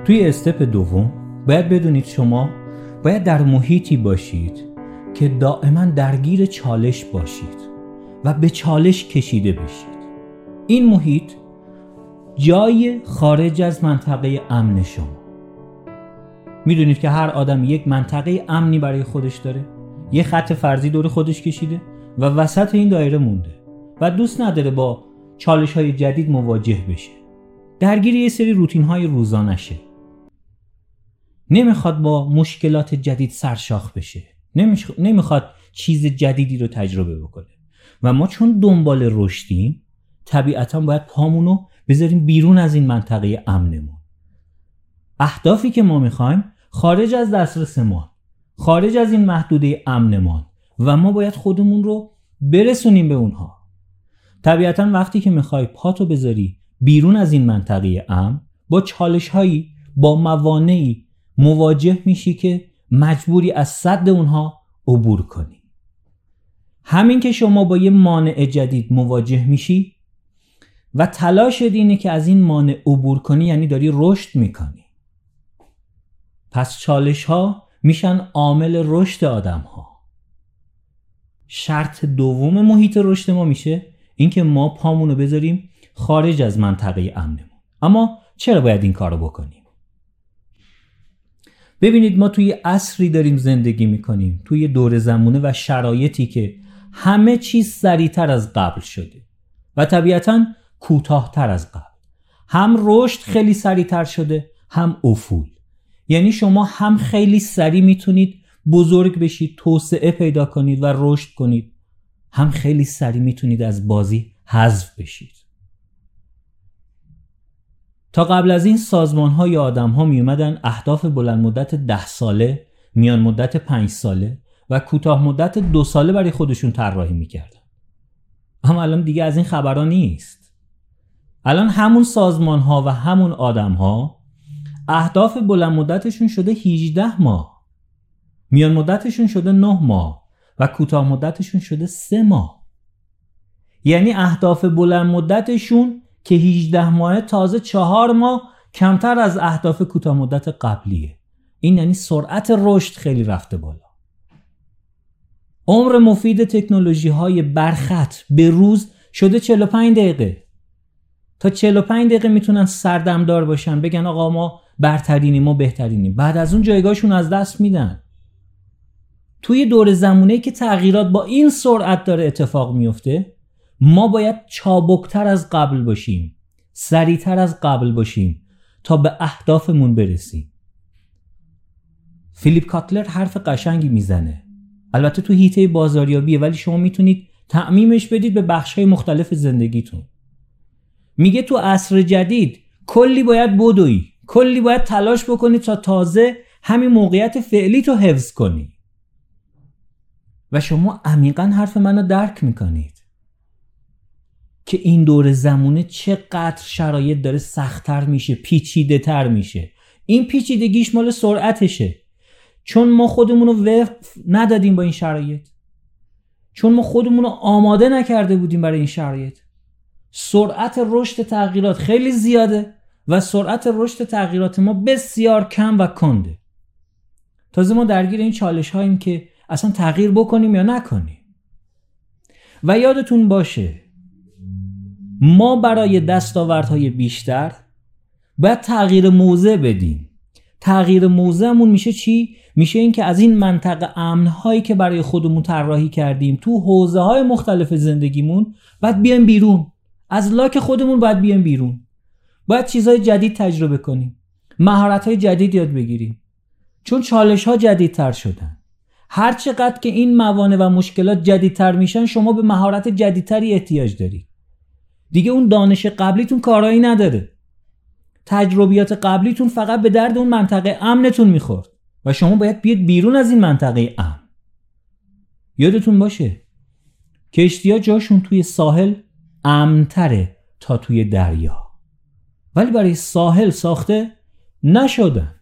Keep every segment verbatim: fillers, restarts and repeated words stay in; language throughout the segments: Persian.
توی استپ دوم باید بدونید شما باید در محیطی باشید که دائما درگیر چالش باشید و به چالش کشیده بشید. این محیط جای خارج از منطقه امن شما. میدونید که هر آدم یک منطقه امنی برای خودش داره، یه خط فرضی دور خودش کشیده و وسط این دایره مونده و دوست نداره با چالش های جدید مواجه بشه. درگیر یه سری روتین های روزانه شه. نمیخواد با مشکلات جدید سرشاخ بشه. نمیخواد چیز جدیدی رو تجربه بکنه. و ما چون دنبال رشدیم طبیعتاً باید پامونو بذاریم بیرون از این منطقه امنمون. اهدافی که ما میخوایم خارج از دسترس ما، خارج از این محدوده امنمان و ما باید خودمون رو برسونیم به اونها. طبیعتاً وقتی که میخوای پاتو بذاری بیرون از این منطقه امن، با چالش هایی، با موانعی مواجه میشی که مجبوری از سد اونها عبور کنی. همین که شما با یه مانع جدید مواجه میشی و تلاش اینه که از این مانع عبور کنی، یعنی داری رشد میکنی. پس چالش ها میشن عامل رشد آدم ها. شرط دوم محیط رشد ما میشه اینکه ما پامونو بذاریم خارج از منطقه امنمون. اما چرا باید این کارو بکنیم؟ ببینید ما توی عصری داریم زندگی میکنیم، توی دور زمونه و شرایطی که همه چیز سریعتر از قبل شده و طبیعتاً کوتاه‌تر از قبل. هم رشد خیلی سریعتر شده، هم افول. یعنی شما هم خیلی سریع میتونید بزرگ بشید، توسعه پیدا کنید و رشد کنید، هم خیلی سریع میتونید از بازی حذف بشید. تا قبل از این سازمان‌ها یا آدم‌ها می اومدن اهداف بلند مدت ده ساله، میان مدت پنج ساله و کوتاه مدت دو ساله برای خودشون طراحی می‌کردن. اما الان دیگه از این خبرها نیست. الان همون سازمان‌ها و همون آدم‌ها اهداف بلند مدتشون شده هجده ماه، میان مدتشون شده نه ماه و کوتاه مدتشون شده سه ماه. یعنی اهداف بلند مدتشون که هجده ماه تازه چهار ماه کمتر از اهداف کوتاه مدت قبلیه. این یعنی سرعت رشد خیلی رفته بالا. عمر مفید تکنولوژی های برخط به روز شده چهل و پنج دقیقه. تا چهل و پنج دقیقه میتونن سردمدار باشن، بگن آقا ما برترینیم، ما بهترینیم. بعد از اون جایگاهشون از دست میدن. توی دور زمونه‌ای که تغییرات با این سرعت داره اتفاق میفته، ما باید چابکتر از قبل باشیم، سریعتر از قبل باشیم تا به اهدافمون برسیم. فیلیپ کاتلر حرف قشنگی میزنه. البته تو حیطه بازاریابیه، ولی شما میتونید تعمیمش بدید به بخش‌های مختلف زندگیتون. میگه تو عصر جدید کلی باید بدوی، کلی باید تلاش بکنی تا تازه همین موقعیت فعلی تو حفظ کنی. و شما عمیقاً حرف منو درک میکنید که این دور زمونه چقدر شرایط داره سخت‌تر میشه، پیچیده تر میشه. این پیچیدگیش مال سرعتشه، چون ما خودمونو وقف ندادیم با این شرایط، چون ما خودمونو آماده نکرده بودیم برای این شرایط. سرعت رشد تغییرات خیلی زیاده و سرعت رشد تغییرات ما بسیار کم و کنده. تازه ما درگیر این چالش هاییم که اصلا تغییر بکنیم یا نکنیم. و یادتون باشه ما برای دستاوردهای بیشتر باید تغییر موضع بدیم. تغییر موضعمون میشه چی؟ میشه این که از این منطقه امنهایی که برای خودمون طراحی کردیم تو حوزه‌های مختلف زندگیمون باید بیایم بیرون. از لاک خودمون باید بیایم بیرون. باید چیزهای جدید تجربه کنیم، مهارت‌های جدید یاد بگیریم، چون چالش‌ها جدیدتر شدن. هر چقدر که این موانع و مشکلات جدیدتر میشن، شما به مهارت جدیدتری احتیاج دارید. دیگه اون دانش قبلیتون کارایی نداره. تجربیات قبلیتون فقط به درد اون منطقه امنتون میخورد و شما باید بیاد بیرون از این منطقه امن. یادتون باشه کشتی‌ها جاشون توی ساحل امن‌تره تا توی دریا، ولی برای ساحل ساخته نشدن.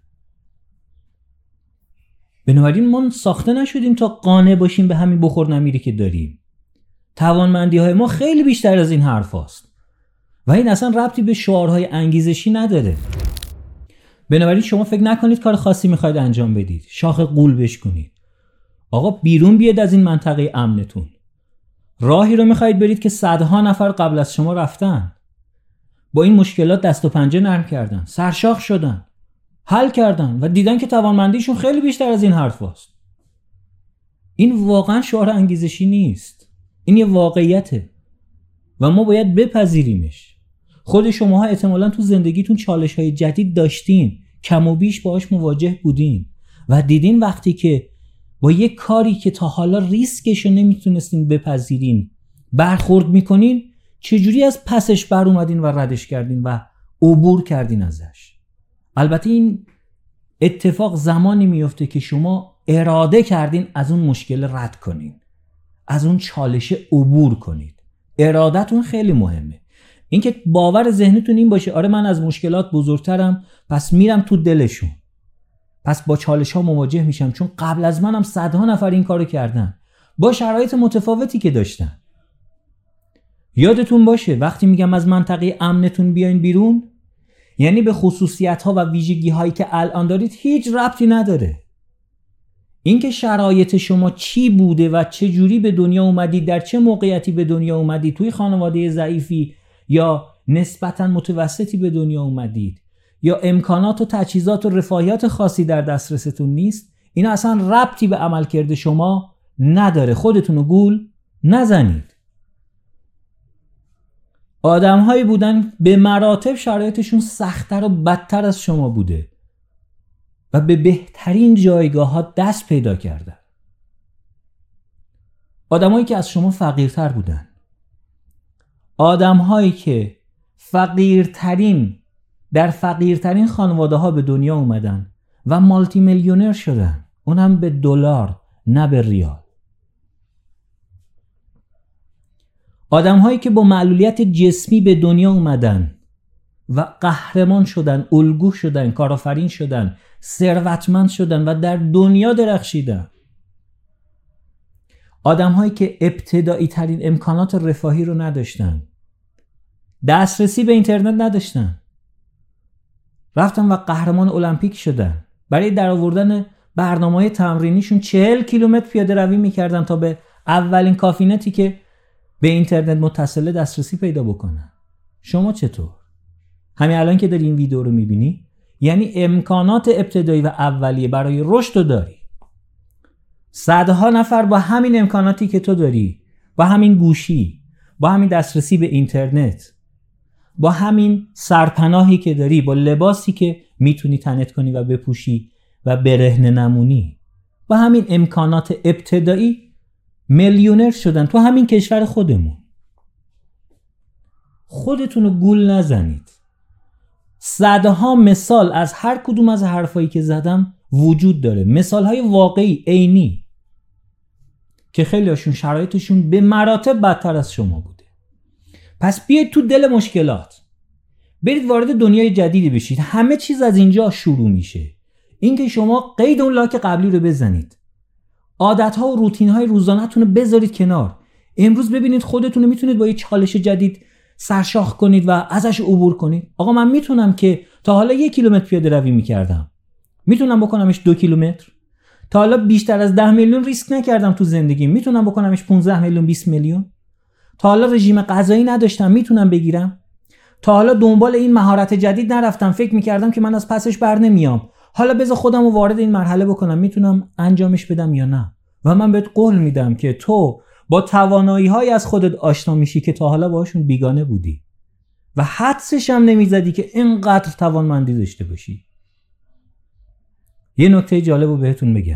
بنابراین ما ساخته نشدیم تا قانع باشیم به همین بخور نمیری که داریم. توانمندی‌های ما خیلی بیشتر از این حرف هست و این اصلا ربطی به شعارهای انگیزشی نداره. بنابراین شما فکر نکنید کار خاصی میخواید انجام بدید، شاخ غول بشکنید. آقا بیرون بیاد از این منطقه امنتون. راهی رو میخواید برید که صدها نفر قبل از شما رفتن، با این مشکلات دست و پنجه نرم کردن، سرشاخ شدن، حل کردن و دیدن که توانمندیشون خیلی بیشتر از این حرف هست. این واقعا شعار انگیزشی نیست، این یه واقعیته و ما باید بپذیریمش. خود شماها احتمالاً تو زندگیتون چالش‌های جدید داشتین، کم و بیش باهاش مواجه بودین و دیدین وقتی که با یک کاری که تا حالا ریسکشو نمیتونستین بپذیرین برخورد میکنین، چجوری از پسش بر اومدین و ردش کردین و عبور کردین ازش. البته این اتفاق زمانی میفته که شما اراده کردین از اون مشکل رد کنین، از اون چالش عبور کنید. ارادتون خیلی مهمه. اینکه باور ذهنتون این باشه آره من از مشکلات بزرگترم، پس میرم تو دلشون، پس با چالش ها مواجه میشم، چون قبل از منم صدها نفر این کارو کردن با شرایط متفاوتی که داشتن. یادتون باشه وقتی میگم از منطقه امنتون بیاین بیرون، یعنی به خصوصیت ها و ویژگی هایی که الان دارید هیچ ربطی نداره. اینکه شرایط شما چی بوده و چه جوری به دنیا اومدید، در چه موقعیتی به دنیا اومدید، توی خانواده ضعیفی یا نسبتاً متوسطی به دنیا اومدید یا امکانات و تجهیزات و رفاهیات خاصی در دسترستون نیست، اینا اصلا ربطی به عملکرد شما نداره. خودتونو گول نزنید. آدم‌هایی بودن به مراتب شرایطشون سخت‌تر و بدتر از شما بوده و به بهترین جایگاه‌ها دست پیدا کردن. آدم‌هایی که از شما فقیرتر بودن. آدم‌هایی که فقیرترین در فقیرترین خانواده‌ها به دنیا اومدن و مالتی میلیونر شدن، اونم به دلار نه به ریال. آدم‌هایی که با معلولیت جسمی به دنیا اومدن و قهرمان شدن، الگو شدن، کارآفرین شدن، ثروتمند شدن و در دنیا درخشیدن. آدم‌هایی که ابتدایی ترین امکانات رفاهی رو نداشتن، دسترسی به اینترنت نداشتن، رفتن و قهرمان المپیک شدن. برای درآوردن برنامه‌های تمرینیشون چهل کیلومتر پیاده روی می‌کردن تا به اولین کافینتی که به اینترنت متصله دسترسی پیدا بکنن. شما چطور؟ همین الان که داری این ویدیو رو می‌بینی، یعنی امکانات ابتدایی و اولیه برای رشد رو داری. صدها نفر با همین امکاناتی که تو داری، با همین گوشی، با همین دسترسی به اینترنت، با همین سرپناهی که داری، با لباسی که میتونی تنت کنی و بپوشی و برهنه نمونی، با همین امکانات ابتدایی میلیونر شدن تو همین کشور خودمون. خودتون رو گول نزنید. صدها مثال از هر کدوم از حرفایی که زدم وجود داره، مثالهای واقعی عینی که خیلی هاشون شرایطشون به مراتب بدتر از شما بوده. پس بیاید تو دل مشکلات، برید وارد دنیای جدیدی بشید. همه چیز از اینجا شروع میشه. اینکه شما قید اون لاک قبلی رو بزنید، عادت‌ها و روتین‌های روزانه‌تون رو بذارید کنار. امروز ببینید خودتون رو میتونید با یه چالش جدید سرشاخ کنید و ازش عبور کنید. آقا من میتونم که تا حالا یک کیلومتر پیاده روی میکردم، میتونم بکنمش دو کیلومتر. تا حالا بیشتر از ده میلیون ریسک نکردم تو زندگی، میتونم بکنمش پانزده میلیون، بیست میلیون. تا حالا رژیم غذایی نداشتم، میتونم بگیرم. تا حالا دنبال این مهارت جدید نرفتم، فکر میکردم که من از پسش بر نمیام، حالا بذار خودم رو وارد این مرحله بکنم، میتونم انجامش بدم یا نه. و من بهت قول میدم که تو با توانایی‌های از خودت آشنا میشی که تا حالا باهاشون بیگانه بودی و حدسش هم نمیزدی که اینقدر توانمندی داشته باشی. یه نکته جالب رو بهتون بگم.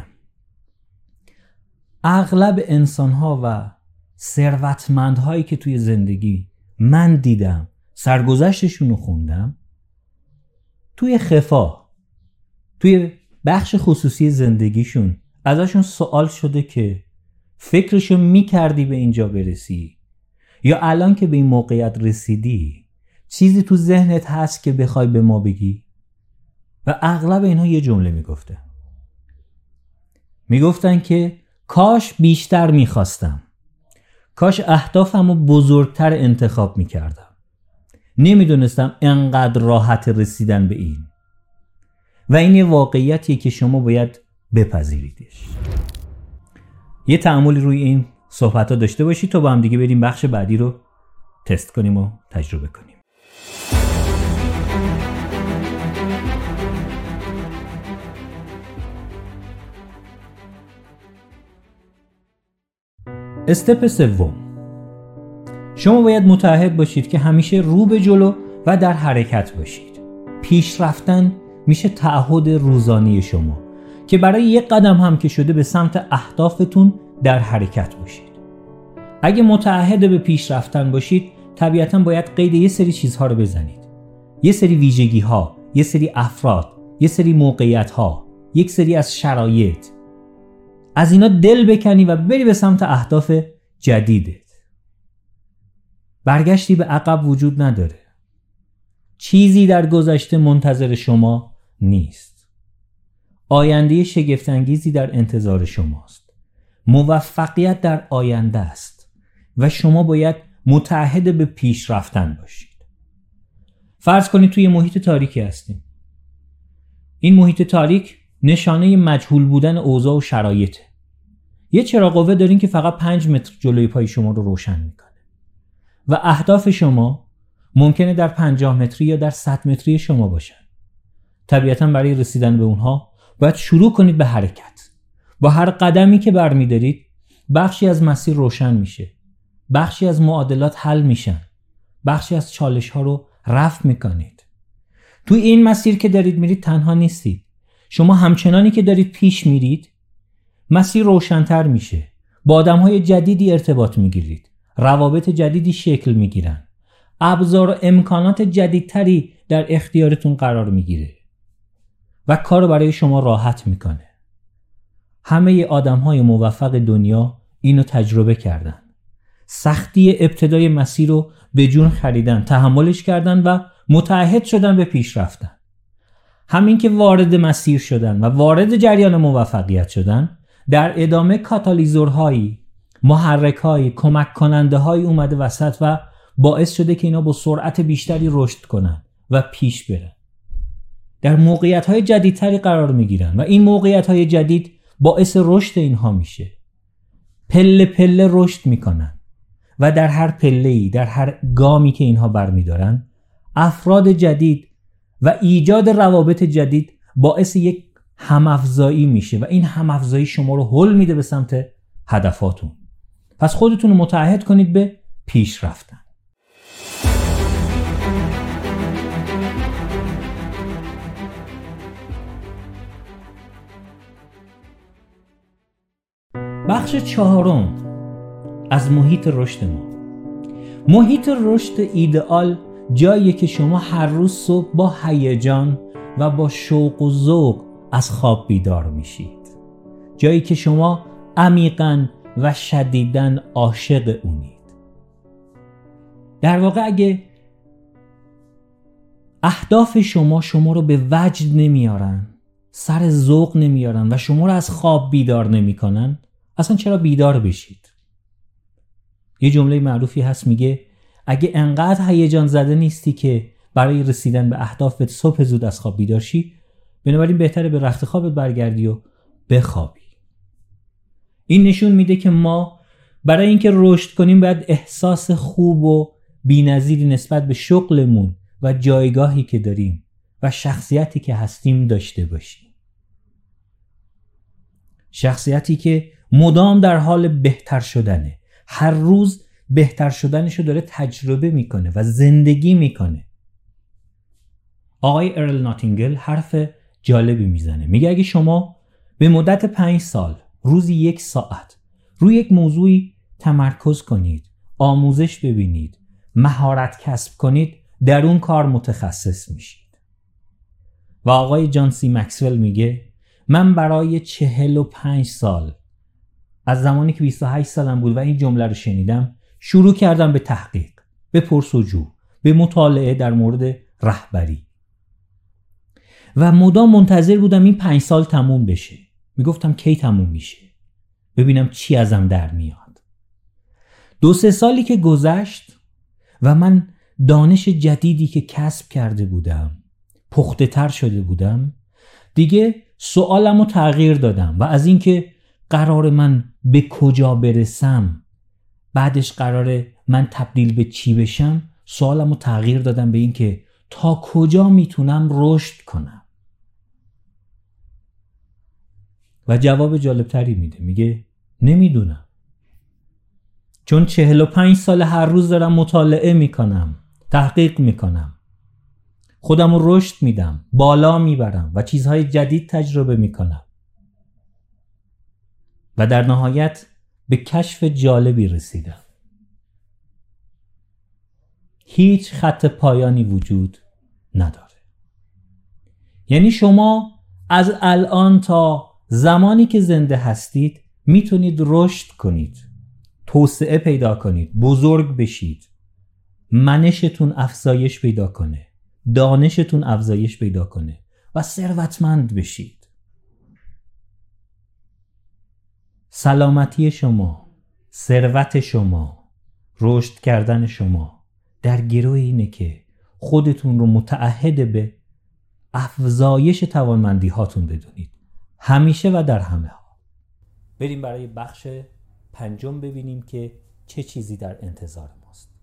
اغلب انسان‌ها و ثروتمندهایی که توی زندگی من دیدم، سرگذشتشون رو خوندم، توی خفا، توی بخش خصوصی زندگیشون ازشون سوال شده که فکرشو میکردی به اینجا برسی یا الان که به این موقعیت رسیدی چیزی تو ذهنت هست که بخوای به ما بگی؟ و اغلب اینها یه جمله میگفتن. میگفتن که کاش بیشتر میخواستم، کاش اهدافمو بزرگتر انتخاب میکردم، نمیدونستم انقدر راحت رسیدن به این. و این یه واقعیتیه که شما باید بپذیریدش. یه تأملی روی این صحبت ها داشته باشید تا با هم دیگه بریم بخش بعدی رو تست کنیم و تجربه کنیم. استپ سوم، شما باید متعهد باشید که همیشه رو به جلو و در حرکت باشید. پیش رفتن میشه تعهد روزانه شما که برای یک قدم هم که شده به سمت اهدافتون در حرکت باشید. اگه متعهد به پیش رفتن باشید، طبیعتاً باید قید یه سری چیزها رو بزنید. یه سری ویژگی ها، یه سری افراد، یه سری موقعیت ها، یک سری از شرایط. از اینا دل بکنی و بری به سمت اهداف جدیدت. برگشتی به عقب وجود نداره. چیزی در گذشته منتظر شما نیست. آینده شگفت‌انگیزی در انتظار شماست. موفقیت در آینده است و شما باید متعهد به پیش رفتن باشید. فرض کنید توی محیط تاریکی هستیم. این محیط تاریک نشانه مجهول بودن اوضاع و شرایطه. یه چراغ قوه دارین که فقط پنج متر جلوی پای شما رو روشن میکنه و اهداف شما ممکنه در پنجاه متری یا در صد متری شما باشن. طبیعتاً برای رسیدن به اونها باید شروع کنید به حرکت. با هر قدمی که برمیدارید بخشی از مسیر روشن میشه، بخشی از معادلات حل میشن، بخشی از چالش ها رو رفع میکنید. توی این مسیر که دارید میرید تنها نیستید. شما همچنانی که دارید پیش میرید مسیر روشن‌تر میشه. با آدم‌های جدیدی ارتباط میگیرید. روابط جدیدی شکل میگیرن. ابزار و امکانات جدیدتری در اختیارتون قرار میگیره و کارو برای شما راحت میکنه. همه آدم‌های موفق دنیا اینو تجربه کردن. سختی ابتدای مسیر رو به جون خریدن، تحملش کردن و متعهد شدن به پیش رفتن. همین که وارد مسیر شدن و وارد جریان موفقیت شدن، در ادامه کاتالیزورهایی، محرکهایی، کمک کننده هایی اومده وسط و باعث شده که اینا با سرعت بیشتری رشد کنن و پیش برن. در موقعیت های جدیدتری قرار میگیرن و این موقعیت های جدید باعث رشد اینها میشه. پله پله رشد میکنن و در هر پله‌ای، در هر گامی که اینها برمیدارن، افراد جدید و ایجاد روابط جدید باعث یک همافزایی میشه و این همافزایی شما رو هل میده به سمت هدفاتون. پس خودتون رو متعهد کنید به پیش رفتن. بخش چهارم از محیط رشد ما. محیط رشد ایدئال جاییه که شما هر روز صبح با هیجان و با شوق و ذوق از خواب بیدار میشید. جایی که شما عمیقاً و شدیداً عاشق اونید. در واقع اگه اهداف شما شما رو به وجد نمیارن، سر ذوق نمیارن و شما رو از خواب بیدار نمیکنن، اصلا چرا بیدار بشید؟ یه جمله معروفی هست میگه اگه انقدر هیجان زده نیستی که برای رسیدن به اهدافت صبح زود از خواب بیدار شی، بنابراین بهتره به رخت خوابت برگردی و بخوابی. این نشون میده که ما برای اینکه رشد کنیم باید احساس خوب و بی‌نظیری نسبت به شغلمون و جایگاهی که داریم و شخصیتی که هستیم داشته باشیم. شخصیتی که مدام در حال بهتر شدنه، هر روز بهتر شدنشو داره تجربه میکنه و زندگی میکنه. آقای ارل ناتینگل حرف جالبی میزنه. میگه اگه شما به مدت پنج سال روزی یک ساعت روی یک موضوعی تمرکز کنید، آموزش ببینید، مهارت کسب کنید، در اون کار متخصص میشید. و آقای جان سی مکسول میگه من برای چهل و پنج سال از زمانی که بیست و هشت سالم بود و این جمله رو شنیدم شروع کردم به تحقیق، به پرس‌وجو، به مطالعه در مورد رهبری و مدام منتظر بودم این پنج سال تموم بشه. میگفتم کی تموم میشه؟ ببینم چی ازم در میاد. دو سه سالی که گذشت و من دانش جدیدی که کسب کرده بودم، پخته تر شده بودم دیگه سوالمو تغییر دادم و از اینکه قرار من به کجا برسم، بعدش قراره من تبدیل به چی بشم، سوالمو تغییر دادم به اینکه تا کجا میتونم رشد کنم. و جواب جالبتری میده، میگه نمیدونم، چون چهل و پنج سال هر روز دارم مطالعه میکنم، تحقیق میکنم، خودم رو رشد میدم، بالا میبرم و چیزهای جدید تجربه میکنم و در نهایت به کشف جالبی رسیدم. هیچ خط پایانی وجود نداره. یعنی شما از الان تا زمانی که زنده هستید میتونید رشد کنید، توسعه پیدا کنید، بزرگ بشید، منشتون افزایش پیدا کنه، دانشتون افزایش پیدا کنه و ثروتمند بشید. سلامتی شما، ثروت شما، رشد کردن شما در گروه اینه که خودتون رو متعهد به افزایش توانمندی هاتون بدونید، همیشه و در همه ها. بریم برای بخش پنجم ببینیم که چه چیزی در انتظار ماست.